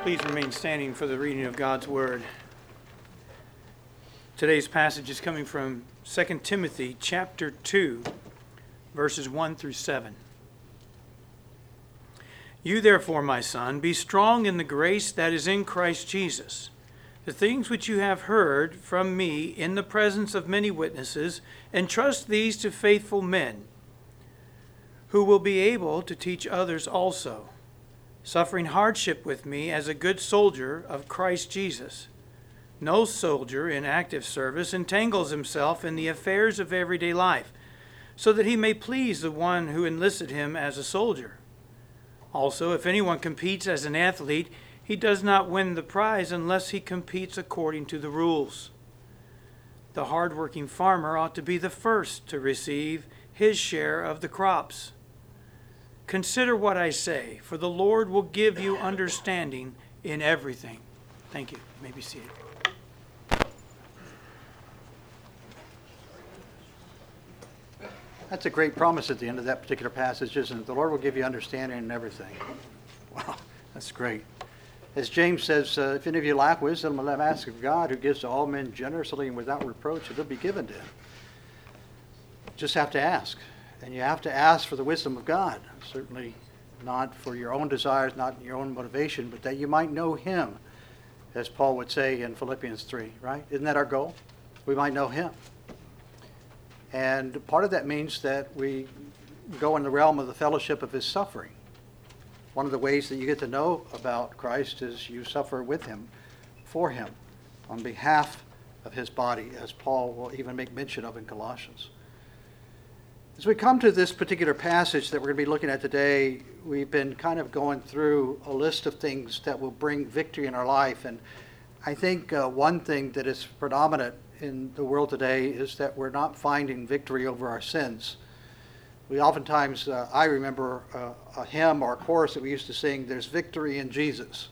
Please remain standing for the reading of God's Word. Today's passage is coming from 2 Timothy chapter 2, verses 1 through 7. You therefore, my son, be strong in the grace that is in Christ Jesus. The things which you have heard from me in the presence of many witnesses, entrust these to faithful men, who will be able to teach others also, suffering hardship with me as a good soldier of Christ Jesus. No soldier in active service entangles himself in the affairs of everyday life, so that he may please the one who enlisted him as a soldier. Also, if anyone competes as an athlete, he does not win the prize unless he competes according to the rules. The hard-working farmer ought to be the first to receive his share of the crops. Consider what I say, for the Lord will give you understanding in everything. Thank you. You may be seated. That's a great promise at the end of that particular passage, isn't it? The Lord will give you understanding in everything. Wow, that's great. As James says, if any of you lack wisdom, let him ask of God, who gives to all men generously and without reproach, it will be given to him. Just have to ask. And you have to ask for the wisdom of God. Certainly not for your own desires, not your own motivation, but that you might know him, as Paul would say in Philippians 3, right? Isn't that our goal? We might know him. And part of that means that we go in the realm of the fellowship of his suffering. One of the ways that you get to know about Christ is you suffer with him, for him, on behalf of his body, as Paul will even make mention of in Colossians. As we come to this particular passage that we're going to be looking at today, we've been kind of going through a list of things that will bring victory in our life. And I think one thing that is predominant in the world today is that we're not finding victory over our sins. We oftentimes, I remember a hymn or a chorus that we used to sing, "There's victory in Jesus."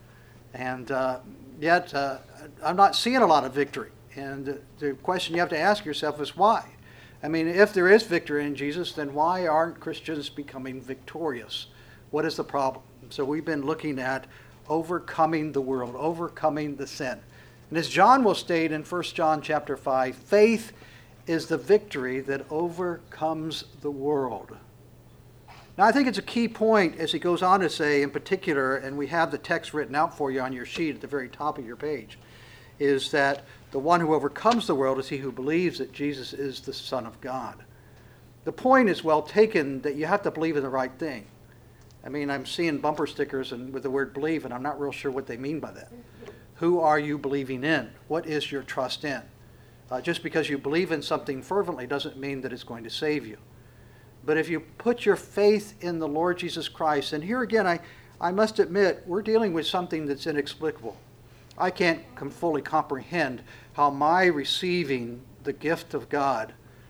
And yet, I'm not seeing a lot of victory. And the question you have to ask yourself is why? I mean, if there is victory in Jesus, then why aren't Christians becoming victorious? What is the problem? So we've been looking at overcoming the world, overcoming the sin. And as John will state in 1 John chapter 5, faith is the victory that overcomes the world. Now, I think it's a key point as he goes on to say in particular, and we have the text written out for you on your sheet at the very top of your page, is that the one who overcomes the world is he who believes that Jesus is the Son of God. The point is well taken that you have to believe in the right thing. I mean, I'm seeing bumper stickers and with the word believe, and I'm not real sure what they mean by that. Who are you believing in? What is your trust in? Just because you believe in something fervently doesn't mean that it's going to save you. But if you put your faith in the Lord Jesus Christ, and here again, I must admit, we're dealing with something that's inexplicable. I can't fully comprehend how my receiving the gift of God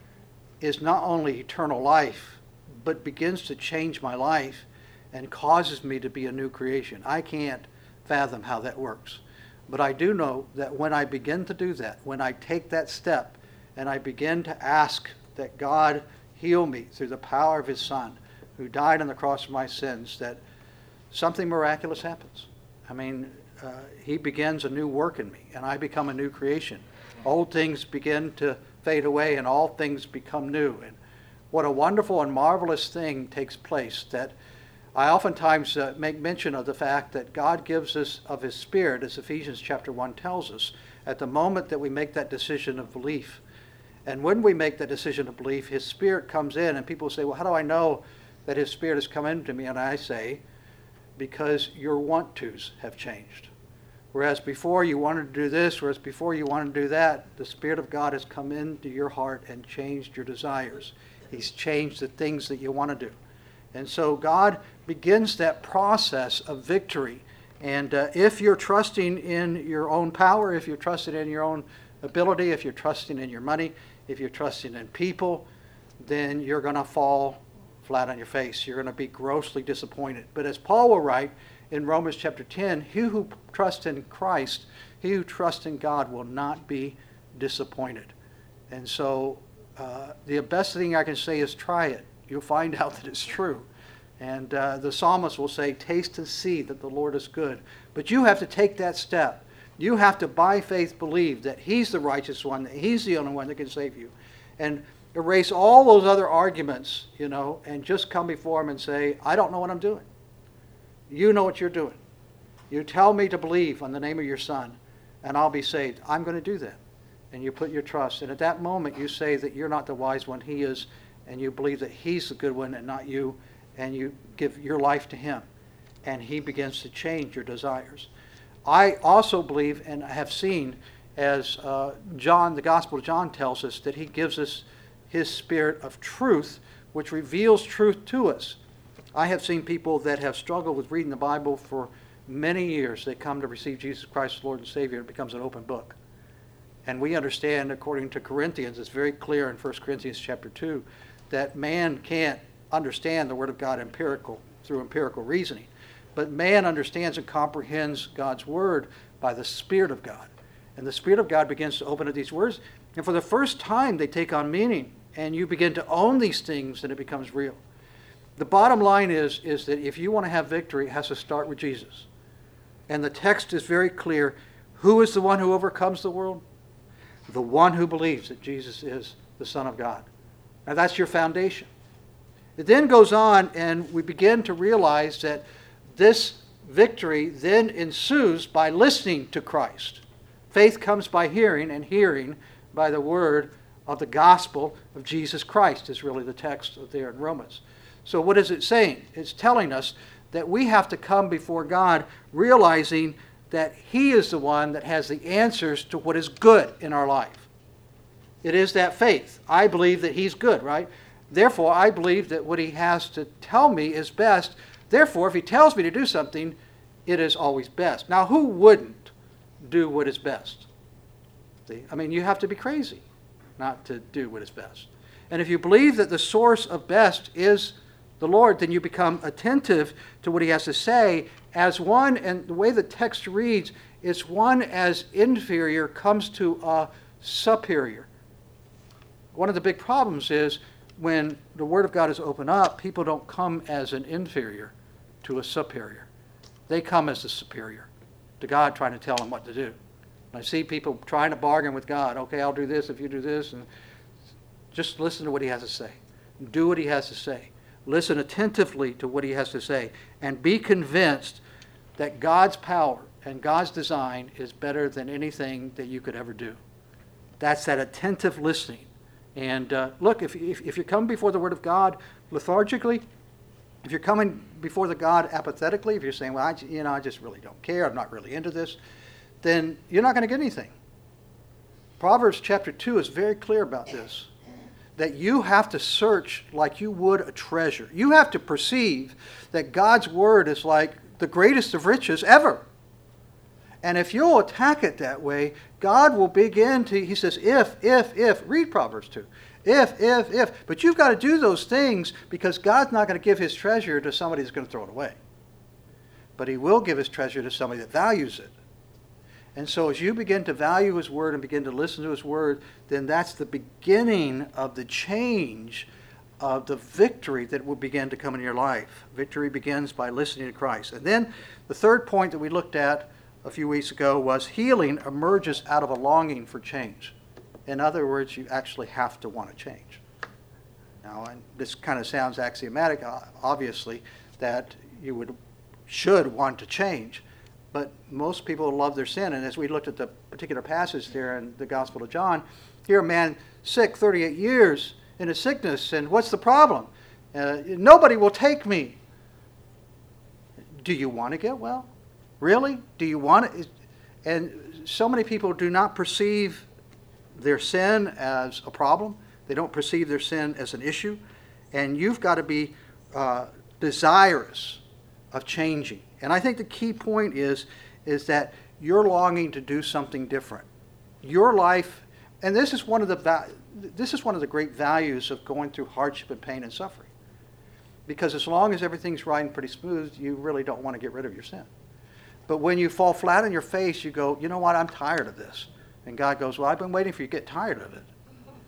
is not only eternal life, but begins to change my life and causes me to be a new creation. I can't fathom how that works. But I do know that when I begin to do that, when I take that step and I begin to ask that God heal me through the power of his Son, who died on the cross for my sins, that something miraculous happens. I mean, he begins a new work in me, and I become a new creation. Old things begin to fade away, and all things become new. And what a wonderful and marvelous thing takes place, that I oftentimes make mention of the fact that God gives us of his Spirit, as Ephesians chapter 1 tells us, at the moment that we make that decision of belief. And when we make that decision of belief, his Spirit comes in, and people say, well, how do I know that his Spirit has come into me? And I say, because your want-tos have changed. Whereas before you wanted to do this, whereas before you wanted to do that, the Spirit of God has come into your heart and changed your desires. He's changed the things that you want to do. And so God begins that process of victory. And if you're trusting in your own power, if you're trusting in your own ability, if you're trusting in your money, if you're trusting in people, then you're going to fall flat on your face. You're going to be grossly disappointed. But as Paul will write in Romans chapter 10, he who trusts in Christ, he who trusts in God will not be disappointed. And so the best thing I can say is try it. You'll find out that it's true. And the psalmist will say, taste and see that the Lord is good. But you have to take that step. You have to, by faith, believe that He's the righteous one, that He's the only one that can save you. And erase all those other arguments, and just come before Him and say, I don't know what I'm doing. You know what you're doing. You tell me to believe on the name of your Son, and I'll be saved. I'm going to do that. And you put your trust. And at that moment, you say that you're not the wise one, He is, and you believe that He's the good one and not you, and you give your life to Him. And He begins to change your desires. I also believe and have seen, as the Gospel of John tells us, that He gives us His Spirit of truth, which reveals truth to us. I have seen people that have struggled with reading the Bible for many years. They come to receive Jesus Christ as Lord and Savior, and it becomes an open book. And we understand, according to Corinthians, it's very clear in 1 Corinthians chapter 2, that man can't understand the Word of God through empirical reasoning. But man understands and comprehends God's Word by the Spirit of God. And the Spirit of God begins to open up these words. And for the first time, they take on meaning. And you begin to own these things, and it becomes real. The bottom line is that if you want to have victory, it has to start with Jesus. And the text is very clear. Who is the one who overcomes the world? The one who believes that Jesus is the Son of God. Now that's your foundation. It then goes on, and we begin to realize that this victory then ensues by listening to Christ. Faith comes by hearing, and hearing by the word of the gospel of Jesus Christ is really the text there in Romans. So what is it saying? It's telling us that we have to come before God realizing that He is the one that has the answers to what is good in our life. It is that faith. I believe that He's good, right? Therefore, I believe that what He has to tell me is best. Therefore, if He tells me to do something, it is always best. Now, who wouldn't do what is best? See? I mean, you have to be crazy not to do what is best. And if you believe that the source of best is the Lord, then you become attentive to what He has to say as one, and the way the text reads, it's one as inferior comes to a superior. One of the big problems is when the Word of God is opened up, people don't come as an inferior to a superior. They come as a superior to God, trying to tell them what to do. And I see people trying to bargain with God. Okay, I'll do this if you do this. And just listen to what He has to say. Do what He has to say. Listen attentively to what He has to say. And be convinced that God's power and God's design is better than anything that you could ever do. That's that attentive listening. And look, if you're coming before the Word of God lethargically, if you're coming before the God apathetically, if you're saying, well, I just really don't care, I'm not really into this, then you're not going to get anything. Proverbs chapter 2 is very clear about this, that you have to search like you would a treasure. You have to perceive that God's Word is like the greatest of riches ever. And if you'll attack it that way, God will begin to, He says, if, read Proverbs 2. If. But you've got to do those things because God's not going to give His treasure to somebody that's going to throw it away. But He will give His treasure to somebody that values it. And so as you begin to value His Word and begin to listen to His Word, then that's the beginning of the change of the victory that will begin to come in your life. Victory begins by listening to Christ. And then the third point that we looked at a few weeks ago was healing emerges out of a longing for change. In other words, you actually have to want to change. Now, and this kind of sounds axiomatic, obviously, that you should want to change. But most people love their sin. And as we looked at the particular passage there in the Gospel of John, here a man sick 38 years in a sickness. And what's the problem? Nobody will take me. Do you want to get well? Really? Do you want it? And so many people do not perceive their sin as a problem. They don't perceive their sin as an issue. And you've got to be desirous of changing. And I think the key point is that you're longing to do something different. Your life, and this is one of the great values of going through hardship and pain and suffering. Because as long as everything's riding pretty smooth, you really don't want to get rid of your sin. But when you fall flat on your face, you go, you know what, I'm tired of this. And God goes, well, I've been waiting for you to get tired of it.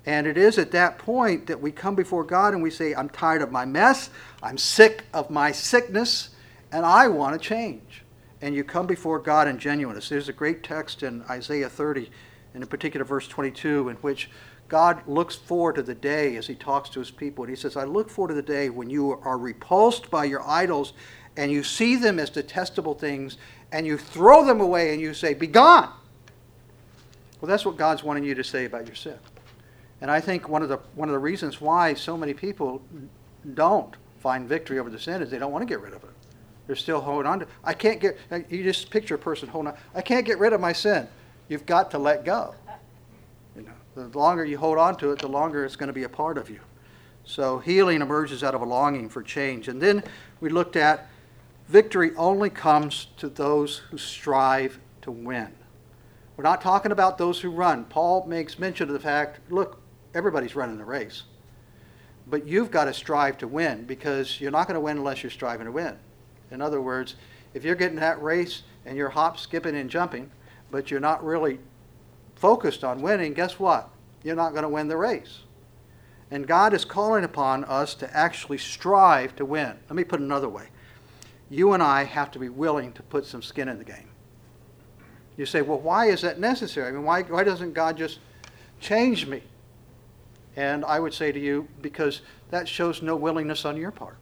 And it is at that point that we come before God and we say, I'm tired of my mess, I'm sick of my sickness, and I want to change. And you come before God in genuineness. There's a great text in Isaiah 30, and in particular verse 22, in which God looks forward to the day as he talks to his people. And he says, I look forward to the day when you are repulsed by your idols and you see them as detestable things and you throw them away and you say, be gone. Well, that's what God's wanting you to say about your sin. And I think one of the reasons why so many people don't find victory over the sin is they don't want to get rid of it. They're still holding on to. You just picture a person holding on. I can't get rid of my sin. You've got to let go. The longer you hold on to it, the longer it's going to be a part of you. So healing emerges out of a longing for change. And then we looked at victory only comes to those who strive to win. We're not talking about those who run. Paul makes mention of the fact, look, everybody's running the race. But you've got to strive to win, because you're not going to win unless you're striving to win. In other words, if you're getting that race and you're hop, skipping, and jumping, but you're not really focused on winning, guess what? You're not going to win the race. And God is calling upon us to actually strive to win. Let me put it another way. You and I have to be willing to put some skin in the game. You say, well, why is that necessary? I mean, why doesn't God just change me? And I would say to you, because that shows no willingness on your part.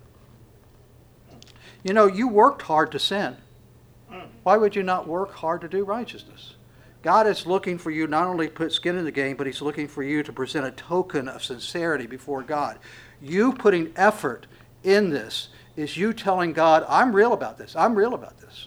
You know, you worked hard to sin. Why would you not work hard to do righteousness? God is looking for you not only to put skin in the game, but he's looking for you to present a token of sincerity before God. You putting effort in this is you telling God, I'm real about this. I'm real about this.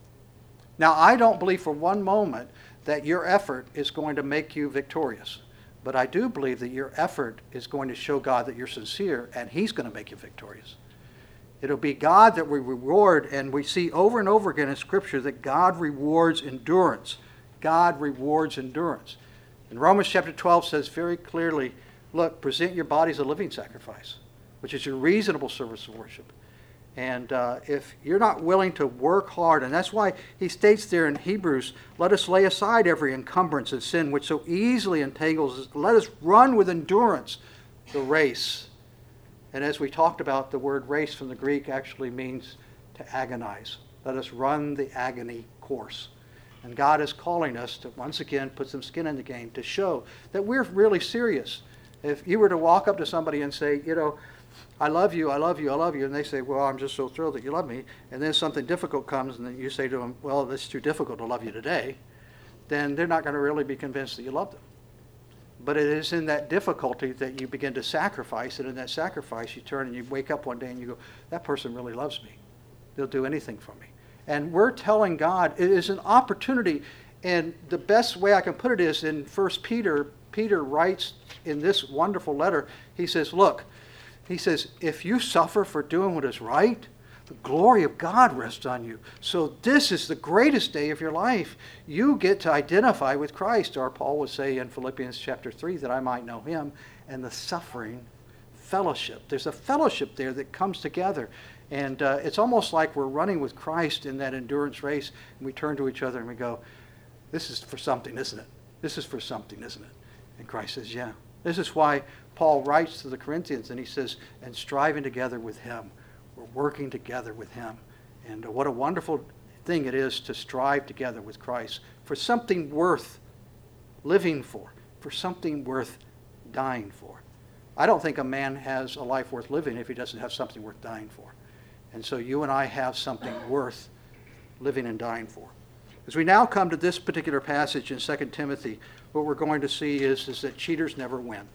Now, I don't believe for one moment that your effort is going to make you victorious. But I do believe that your effort is going to show God that you're sincere, and he's going to make you victorious. It'll be God that we reward, and we see over and over again in Scripture that God rewards endurance. God rewards endurance. And Romans chapter 12 says very clearly, look, present your bodies a living sacrifice, which is your reasonable service of worship. And if you're not willing to work hard, and that's why he states there in Hebrews, let us lay aside every encumbrance and sin which so easily entangles us. Let us run with endurance the race. And as we talked about, the word race from the Greek actually means to agonize. Let us run the agony course. And God is calling us to once again put some skin in the game to show that we're really serious. If you were to walk up to somebody and say, you know, I love you, I love you, I love you, and they say, well, I'm just so thrilled that you love me, and then something difficult comes and then you say to them, well, it's too difficult to love you today, then they're not going to really be convinced that you love them. But it is in that difficulty that you begin to sacrifice, and in that sacrifice you turn and you wake up one day and you go, that person really loves me. They'll do anything for me. And we're telling God, it is an opportunity, and the best way I can put it is in 1 Peter. Peter writes in this wonderful letter, he says, look, he says, if you suffer for doing what is right, the glory of God rests on you. So this is the greatest day of your life. You get to identify with Christ, or Paul would say in Philippians chapter 3, that I might know him, and the suffering fellowship. There's a fellowship there that comes together. And it's almost like we're running with Christ in that endurance race, and we turn to each other and we go, this is for something, isn't it? This is for something, isn't it? And Christ says, yeah. This is why Paul writes to the Corinthians, and he says, and striving together with him. We're working together with him. And what a wonderful thing it is to strive together with Christ for something worth living for something worth dying for. I don't think a man has a life worth living if he doesn't have something worth dying for. And so you and I have something worth living and dying for. As we now come to this particular passage in 2 Timothy, what we're going to see is that cheaters never win.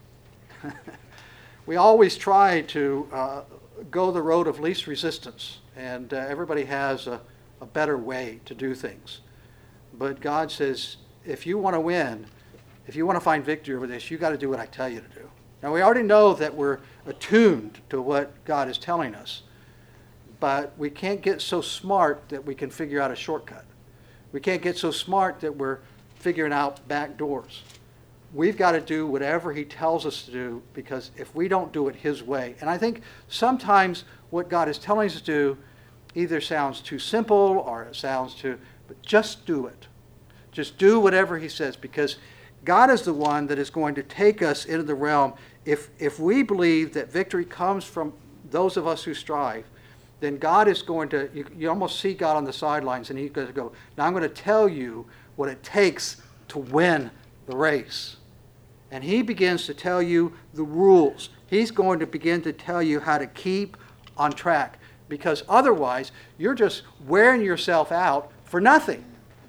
We always try to go the road of least resistance, and everybody has a better way to do things. But God says, if you want to win, if you want to find victory over this, you got to do what I tell you to do. Now, we already know that we're attuned to what God is telling us, but we can't get so smart that we can figure out a shortcut. We can't get so smart that we're figuring out back doors. We've got to do whatever he tells us to do, because if we don't do it his way, and I think sometimes what God is telling us to do either sounds too simple or it sounds too, but just do it. Just do whatever he says, because God is the one that is going to take us into the realm. If we believe that victory comes from those of us who strive, then God is going to, you almost see God on the sidelines, and he's going to go, now I'm going to tell you what it takes to win the race. And he begins to tell you the rules. He's going to begin to tell you how to keep on track, because otherwise you're just wearing yourself out for nothing.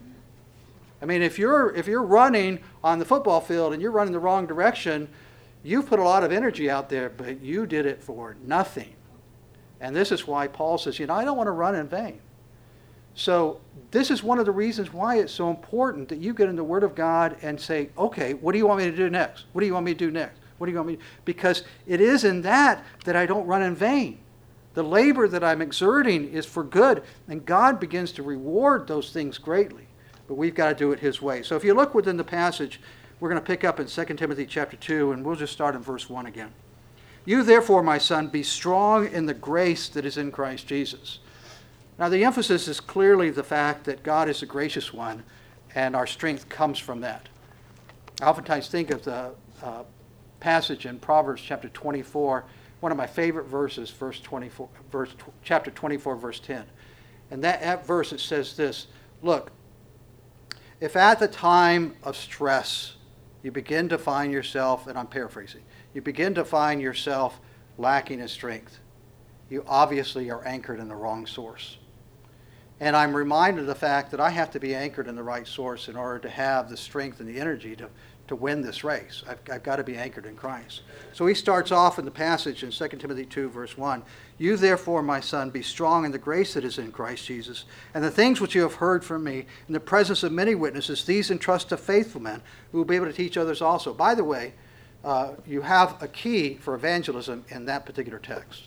I mean, if you're running on the football field and you're running the wrong direction, you've put a lot of energy out there, but you did it for nothing. And this is why Paul says, I don't want to run in vain. So this is one of the reasons why it's so important that you get in the Word of God and say, okay, what do you want me to do next? What do you want me to do next? What do you want me to do? Because it is in that I don't run in vain. The labor that I'm exerting is for good, and God begins to reward those things greatly. But we've got to do it his way. So if you look within the passage, we're going to pick up in 2 Timothy chapter 2, and we'll just start in verse 1 again. You therefore, my son, be strong in the grace that is in Christ Jesus. Now the emphasis is clearly the fact that God is the gracious one, and our strength comes from that. I oftentimes think of the passage in Proverbs chapter 24, one of my favorite verses, chapter 24, verse 10. And that verse, it says this, look, if at the time of stress you begin to find yourself, and I'm paraphrasing, you begin to find yourself lacking in strength, you obviously are anchored in the wrong source. And I'm reminded of the fact that I have to be anchored in the right source in order to have the strength and the energy to win this race. I've got to be anchored in Christ. So he starts off in the passage in 2 Timothy 2, verse 1. You therefore, my son, be strong in the grace that is in Christ Jesus, and the things which you have heard from me in the presence of many witnesses, these entrust to faithful men who will be able to teach others also. By the way, you have a key for evangelism in that particular text.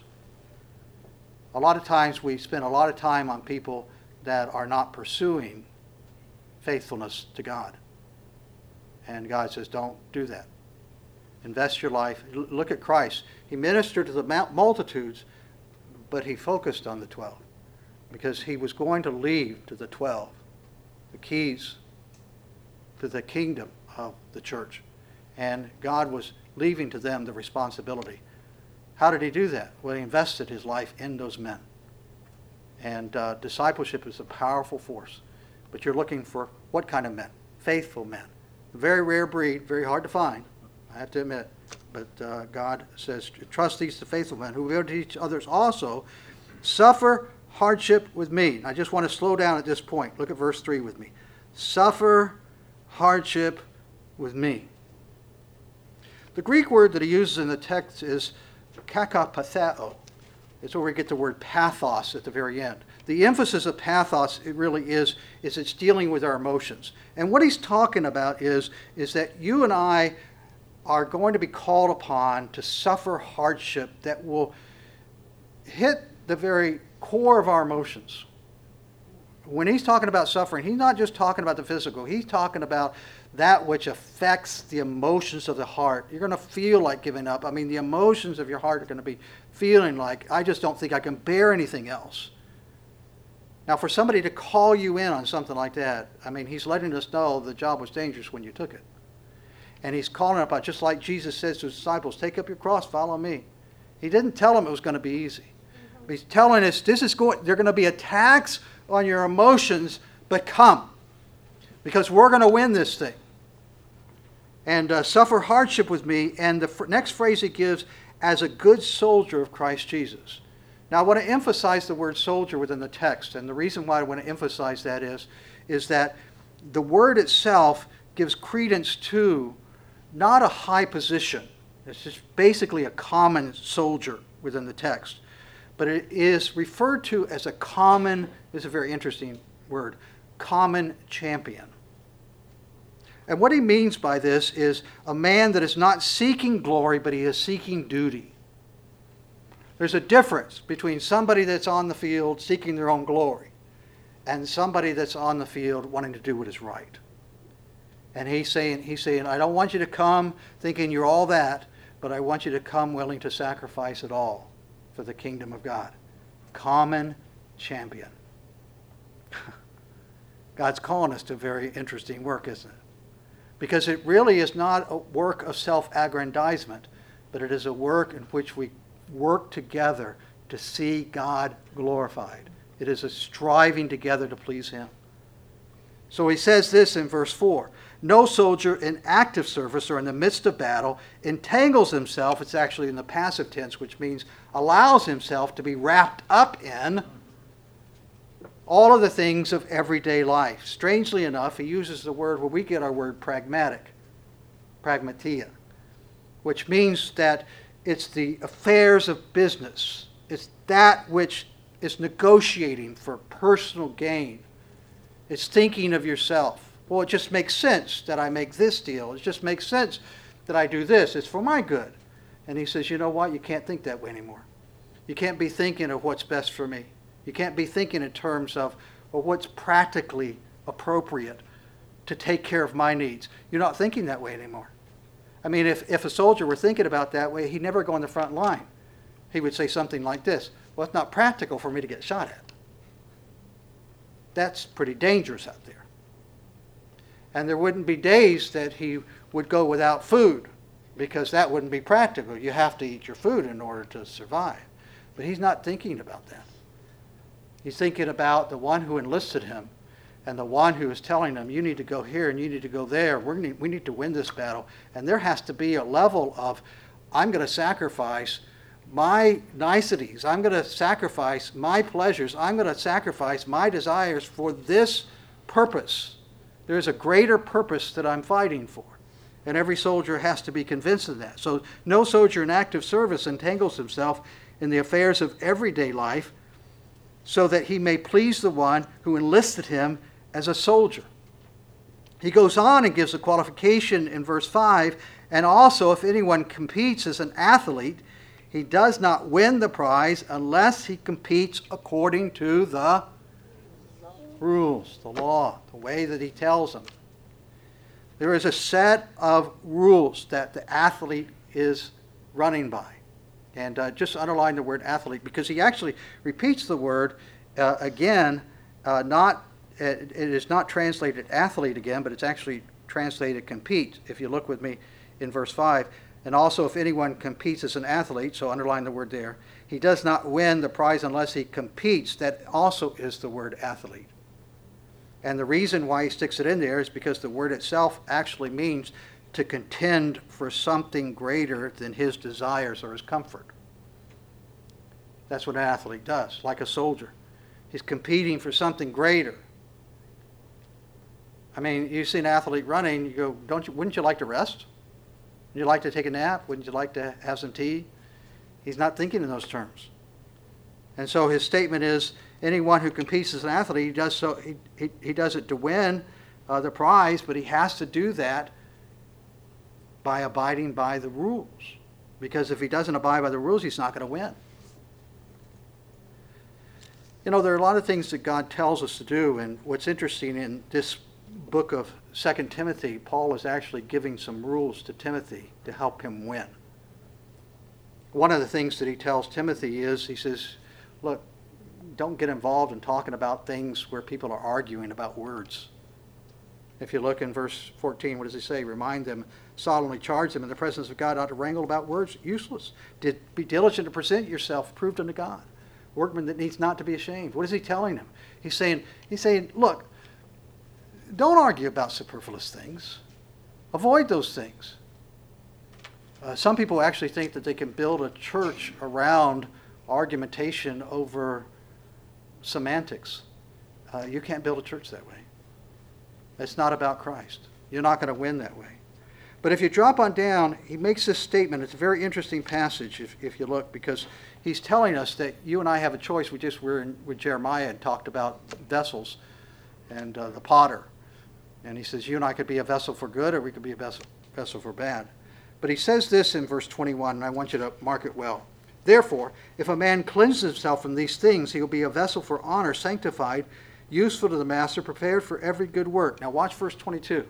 A lot of times we spend a lot of time on people that are not pursuing faithfulness to God. And God says, don't do that. Invest your life. Look at Christ. He ministered to the multitudes, but he focused on the 12 because he was going to leave to the 12 the keys to the kingdom of the church. And God was leaving to them the responsibility. How did he do that? Well, he invested his life in those men. And discipleship is a powerful force. But you're looking for what kind of men? Faithful men. A very rare breed, very hard to find, I have to admit. But God says, trust these to faithful men who will teach others also. Suffer hardship with me. I just want to slow down at this point. Look at verse 3 with me. Suffer hardship with me. The Greek word that he uses in the text is kakapatheo. It's where we get the word pathos at the very end. The emphasis of pathos, it really is it's dealing with our emotions. And what he's talking about is that you and I are going to be called upon to suffer hardship that will hit the very core of our emotions. When he's talking about suffering, he's not just talking about the physical. He's talking about that which affects the emotions of the heart. You're going to feel like giving up. I mean, the emotions of your heart are going to be feeling like, I just don't think I can bear anything else. Now, for somebody to call you in on something like that, I mean, he's letting us know the job was dangerous when you took it. And he's calling up, just like Jesus says to his disciples, take up your cross, follow me. He didn't tell them it was going to be easy. But he's telling us, there are going to be attacks on your emotions, but come. Because we're going to win this thing. And suffer hardship with me. And the next phrase he gives, as a good soldier of Christ Jesus. Now I want to emphasize the word soldier within the text. And the reason why I want to emphasize that is that the word itself gives credence to not a high position. It's just basically a common soldier within the text. But it is referred to as a common, this is a very interesting word, common champion. And what he means by this is a man that is not seeking glory, but he is seeking duty. There's a difference between somebody that's on the field seeking their own glory and somebody that's on the field wanting to do what is right. And he's saying, I don't want you to come thinking you're all that, but I want you to come willing to sacrifice it all for the kingdom of God. Common champion. God's calling us to very interesting work, isn't it? Because it really is not a work of self-aggrandizement, but it is a work in which we work together to see God glorified. It is a striving together to please Him. So he says this in verse 4. No soldier in active service or in the midst of battle entangles himself, it's actually in the passive tense, which means allows himself to be wrapped up in all of the things of everyday life. Strangely enough, he uses the word where we get our word pragmatic, pragmatia, which means that it's the affairs of business. It's that which is negotiating for personal gain. It's thinking of yourself. Well, it just makes sense that I make this deal. It just makes sense that I do this. It's for my good. And he says, you know what? You can't think that way anymore. You can't be thinking of what's best for me. You can't be thinking in terms of what's practically appropriate to take care of my needs. You're not thinking that way anymore. I mean, if a soldier were thinking about that way, he'd never go on the front line. He would say something like this: well, it's not practical for me to get shot at. That's pretty dangerous out there. And there wouldn't be days that he would go without food, because that wouldn't be practical. You have to eat your food in order to survive. But he's not thinking about that. He's thinking about the one who enlisted him and the one who is telling him, you need to go here and you need to go there. We need to win this battle. And there has to be a level of, I'm going to sacrifice my niceties. I'm going to sacrifice my pleasures. I'm going to sacrifice my desires for this purpose. There's a greater purpose that I'm fighting for. And every soldier has to be convinced of that. So no soldier in active service entangles himself in the affairs of everyday life so that he may please the one who enlisted him as a soldier. He goes on and gives a qualification in verse 5, and also if anyone competes as an athlete, he does not win the prize unless he competes according to the rules, the law, the way that he tells them. There is a set of rules that the athlete is running by. And just underline the word athlete, because he actually repeats the word again. It is not translated athlete again, but it's actually translated compete. If you look with me in verse 5. And also if anyone competes as an athlete, so underline the word there, he does not win the prize unless he competes. That also is the word athlete. And the reason why he sticks it in there is because the word itself actually means to contend for something greater than his desires or his comfort. That's what an athlete does, like a soldier. He's competing for something greater. I mean, you see an athlete running, you go, wouldn't you like to rest? Would you like to take a nap? Wouldn't you like to have some tea? He's not thinking in those terms. And so his statement is, anyone who competes as an athlete, he does so. He does it to win the prize, but he has to do that by abiding by the rules. Because if he doesn't abide by the rules, he's not going to win. You know, there are a lot of things that God tells us to do, and what's interesting in this book of 2 Timothy, Paul is actually giving some rules to Timothy to help him win. One of the things that he tells Timothy is, he says, look, don't get involved in talking about things where people are arguing about words. If you look in verse 14, what does he say? Remind them, solemnly charge them in the presence of God not to wrangle about words, useless. Be diligent to present yourself approved unto God. Workman that needs not to be ashamed. What is he telling him? He's saying, look, don't argue about superfluous things. Avoid those things. Some people actually think that they can build a church around argumentation over semantics. You can't build a church that way. It's not about Christ. You're not going to win that way. But if you drop on down, he makes this statement. It's a very interesting passage if you look, because he's telling us that you and I have a choice. We just were with Jeremiah and talked about vessels and the potter. And he says you and I could be a vessel for good, or we could be a vessel for bad. But he says this in verse 21, and I want you to mark it well. Therefore, if a man cleanses himself from these things, he will be a vessel for honor, sanctified, useful to the master, prepared for every good work. Now watch verse 22.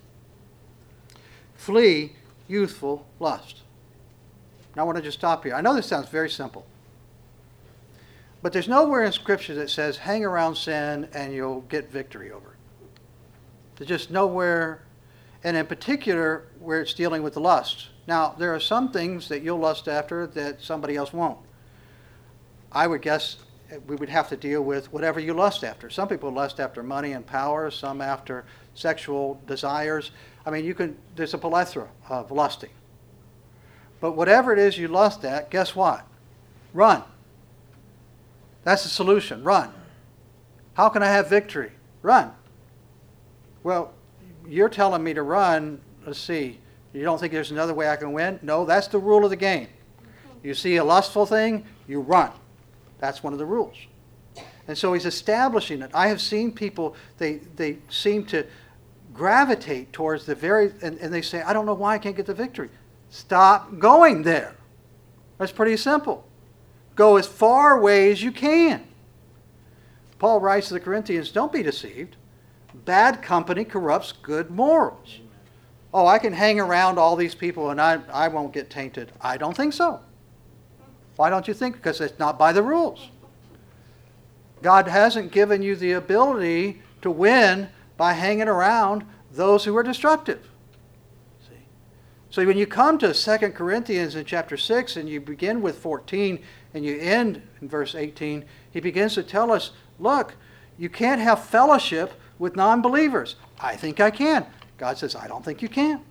Flee youthful lust. Now I want to just stop here. I know this sounds very simple. But there's nowhere in Scripture that says hang around sin and you'll get victory over it. There's just nowhere. and in particular where it's dealing with the lust. Now, there are some things that you'll lust after that somebody else won't. I would guess we would have to deal with whatever you lust after. Some people lust after money and power, some after sexual desires. I mean, there's a plethora of lusting. But whatever it is you lust at, guess what? Run. That's the solution. Run. How can I have victory? Run. Well, you're telling me to run. Let's see. You don't think there's another way I can win? No, that's the rule of the game. You see a lustful thing, you run. That's one of the rules. And so he's establishing it. I have seen people, they seem to gravitate towards the very, and they say, I don't know why I can't get the victory. Stop going there. That's pretty simple. Go as far away as you can. Paul writes to the Corinthians, don't be deceived. Bad company corrupts good morals. Oh, I can hang around all these people and I won't get tainted. I don't think so. Why don't you think? Because it's not by the rules. God hasn't given you the ability to win by hanging around those who are destructive. See? So when you come to 2 Corinthians in chapter 6 and you begin with 14 and you end in verse 18, he begins to tell us, look, you can't have fellowship with non-believers. I think I can. God says, I don't think you can.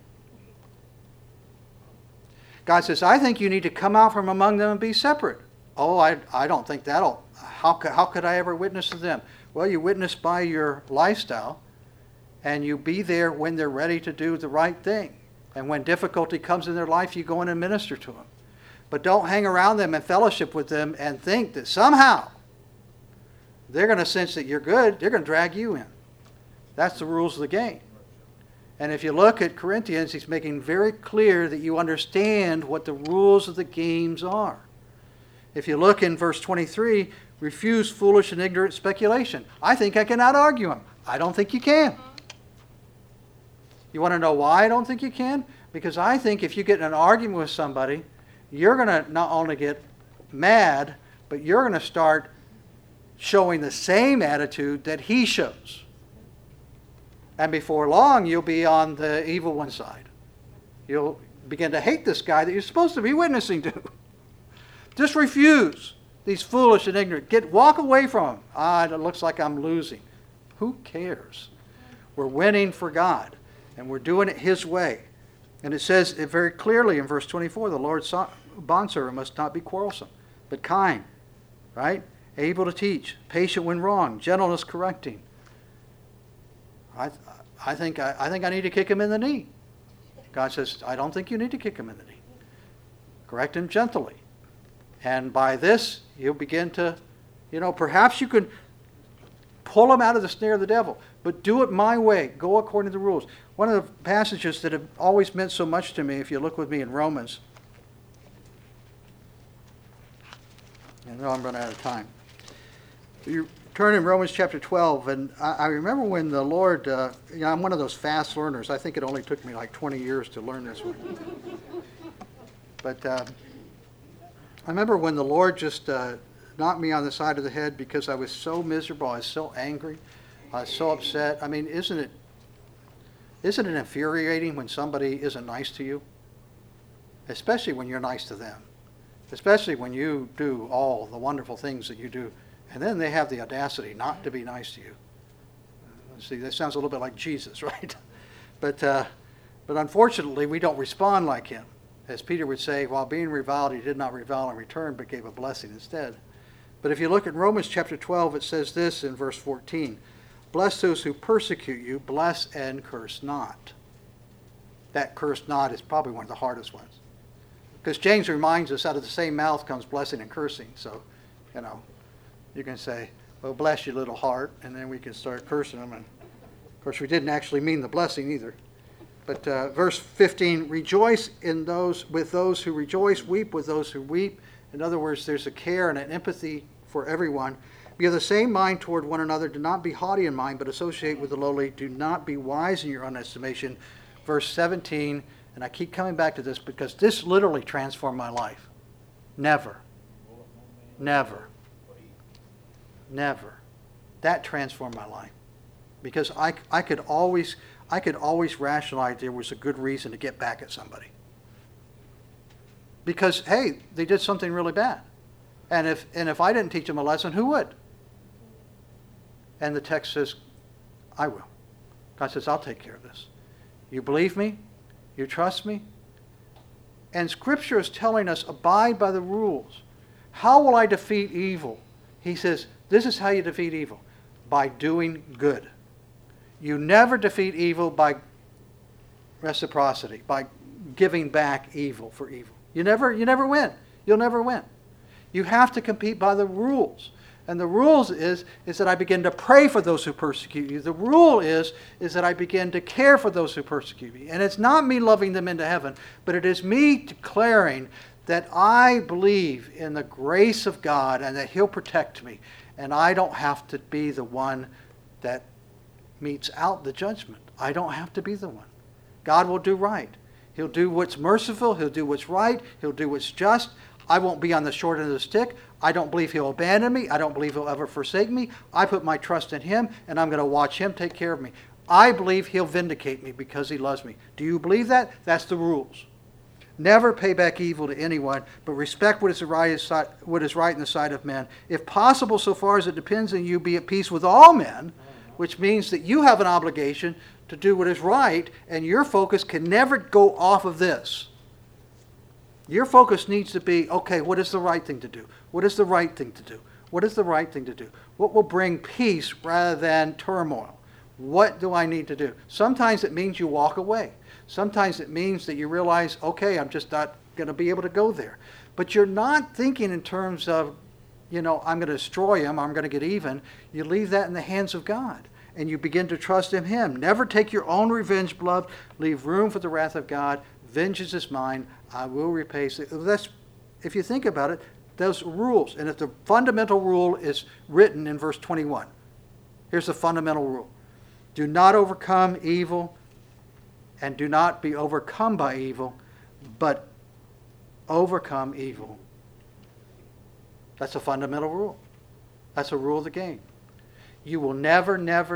God says, I think you need to come out from among them and be separate. Oh, I don't think that'll, how could I ever witness to them? Well, you witness by your lifestyle, and you be there when they're ready to do the right thing. And when difficulty comes in their life, you go in and minister to them. But don't hang around them and fellowship with them and think that somehow they're going to sense that you're good, they're going to drag you in. That's the rules of the game. And if you look at Corinthians, he's making very clear that you understand what the rules of the games are. If you look in verse 23, refuse foolish and ignorant speculation. I think I can out-argue him. I don't think you can. You want to know why I don't think you can? Because I think if you get in an argument with somebody, you're going to not only get mad, but you're going to start showing the same attitude that he shows. And before long, you'll be on the evil one side. You'll begin to hate this guy that you're supposed to be witnessing to. Just refuse these foolish and ignorant. Walk away from them. It looks like I'm losing. Who cares? We're winning for God, and we're doing it His way. And it says it very clearly in verse 24, the Lord's bondservant must not be quarrelsome, but kind, right? Able to teach, patient when wrong, gentleness correcting. I think I need to kick him in the knee. God says, I don't think you need to kick him in the knee. Correct him gently. And by this, you'll begin to, perhaps you can pull him out of the snare of the devil. But do it my way. Go according to the rules. One of the passages that have always meant so much to me, if you look with me in Romans. I know I'm running out of time. You turn in Romans chapter 12, and I remember when the Lord, I'm one of those fast learners. I think it only took me like 20 years to learn this one. But I remember when the Lord just knocked me on the side of the head because I was so miserable, I was so angry, I was so upset. I mean, isn't it infuriating when somebody isn't nice to you? Especially when you're nice to them. Especially when you do all the wonderful things that you do. And then they have the audacity not to be nice to you. See, that sounds a little bit like Jesus, right? But unfortunately, we don't respond like him. As Peter would say, while being reviled, he did not revile in return, but gave a blessing instead. But if you look at Romans chapter 12, it says this in verse 14. Bless those who persecute you, bless and curse not. That curse not is probably one of the hardest ones. Because James reminds us out of the same mouth comes blessing and cursing. So, you can say, well, bless your little heart, and then we can start cursing them. And of course, we didn't actually mean the blessing either. But verse 15, rejoice with those who rejoice, weep with those who weep. In other words, there's a care and an empathy for everyone. Be of the same mind toward one another. Do not be haughty in mind, but associate with the lowly. Do not be wise in your own estimation. Verse 17, and I keep coming back to this because this literally transformed my life. Never. That transformed my life. because I could always rationalize there was a good reason to get back at somebody. Because, hey, they did something really bad. And if I didn't teach them a lesson, who would? And the text says, I will. God says, I'll take care of this. You believe me? You trust me? And Scripture is telling us, abide by the rules. How will I defeat evil? He says, this is how you defeat evil. By doing good. You never defeat evil by reciprocity, by giving back evil for evil. You never win. You'll never win. You have to compete by the rules. And the rules is that I begin to pray for those who persecute you. The rule is that I begin to care for those who persecute me. And it's not me loving them into heaven, but it is me declaring that I believe in the grace of God and that He'll protect me. And I don't have to be the one that metes out the judgment. I don't have to be the one. God will do right. He'll do what's merciful. He'll do what's right. He'll do what's just. I won't be on the short end of the stick. I don't believe He'll abandon me. I don't believe He'll ever forsake me. I put my trust in Him, and I'm going to watch Him take care of me. I believe He'll vindicate me because He loves me. Do you believe that? That's the rules. Never pay back evil to anyone, but respect what is right in the sight of men. If possible, so far as it depends on you, be at peace with all men, which means that you have an obligation to do what is right, and your focus can never go off of this. Your focus needs to be, okay, what is the right thing to do? What is the right thing to do? What is the right thing to do? What will bring peace rather than turmoil? What do I need to do? Sometimes it means you walk away. Sometimes it means that you realize, okay, I'm just not going to be able to go there. But you're not thinking in terms of, I'm going to destroy him, I'm going to get even. You leave that in the hands of God. And you begin to trust in Him. Never take your own revenge, beloved. Leave room for the wrath of God. Vengeance is mine. I will repay. That's, if you think about it, those rules. And if the fundamental rule is written in verse 21, here's the fundamental rule. Do not overcome evil, and do not be overcome by evil, but overcome evil. That's a fundamental rule. That's a rule of the game. You will never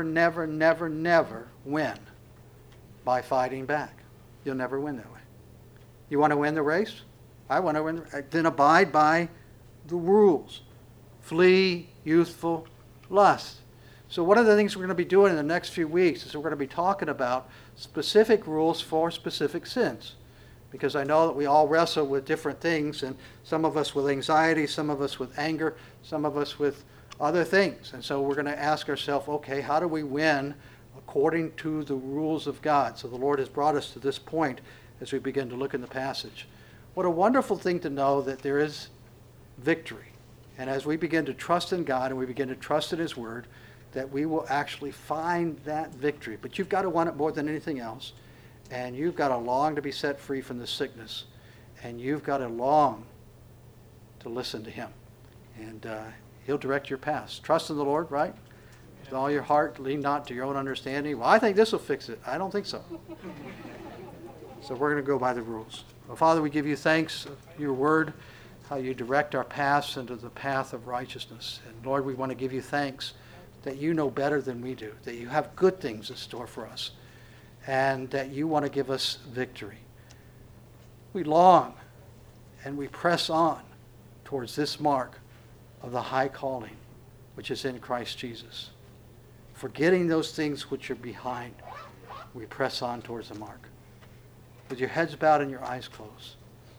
win by fighting back. You'll never win that way. You want to win the race? I want to win. Then abide by the rules. Flee youthful lust. So one of the things we're going to be doing in the next few weeks is we're going to be talking about specific rules for specific sins. Because I know that we all wrestle with different things, and some of us with anxiety, some of us with anger, some of us with other things. And so we're going to ask ourselves, okay, how do we win according to the rules of God? So the Lord has brought us to this point as we begin to look in the passage. What a wonderful thing to know that there is victory. And as we begin to trust in God and we begin to trust in His Word, that we will actually find that victory. But you've got to want it more than anything else. And you've got to long to be set free from the sickness. And you've got to long to listen to Him. And He'll direct your paths. Trust in the Lord, right? With all your heart, lean not to your own understanding. Well, I think this will fix it. I don't think so. So we're going to go by the rules. Well, Father, we give you thanks for your word, how you direct our paths into the path of righteousness. And Lord, we want to give you thanks that you know better than we do, that you have good things in store for us, and that you want to give us victory. We long and we press on towards this mark of the high calling, which is in Christ Jesus. Forgetting those things which are behind, we press on towards the mark. With your heads bowed and your eyes closed.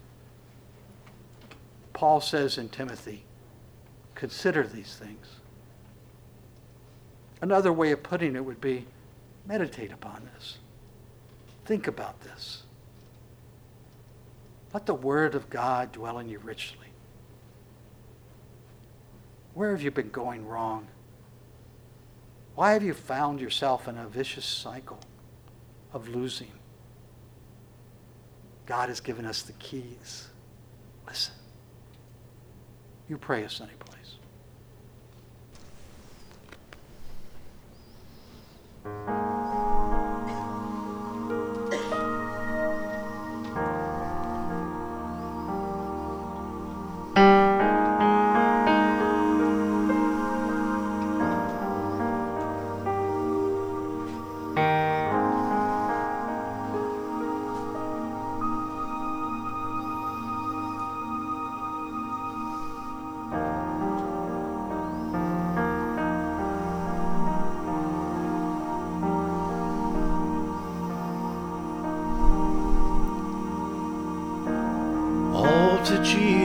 Paul says in Timothy, consider these things. Another way of putting it would be, meditate upon this. Think about this. Let the Word of God dwell in you richly. Where have you been going wrong? Why have you found yourself in a vicious cycle of losing? God has given us the keys. Listen. You pray a sunny place.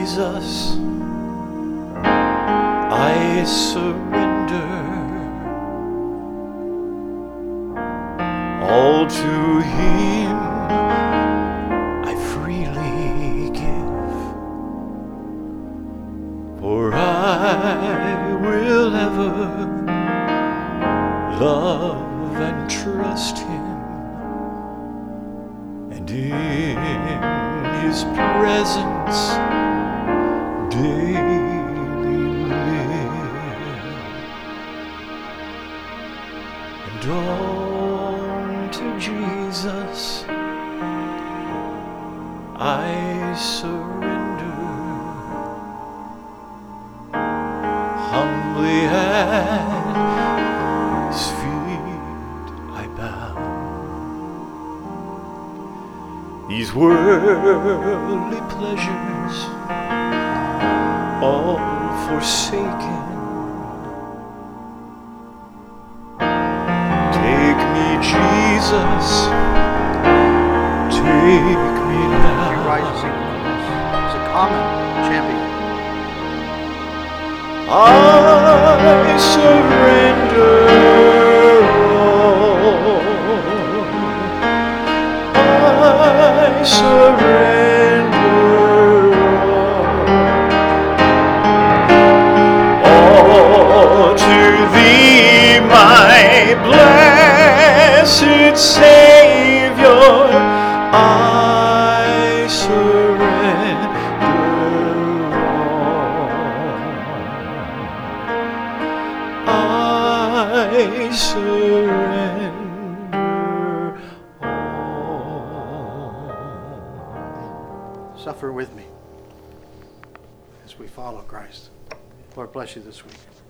Jesus, I surrender. All to Him I freely give, for I will ever love and trust Him, and in His presence daily live. And all to Jesus I surrender, humbly at His feet I bow. These worldly pleasures all forsaken, take me, Jesus, take me He now. rises even for us. He's a common champion. I surrender all. I surrender all to Thee, my blessed Savior. I surrender all. I surrender all. Suffer with me as we follow Christ. Lord bless you this week.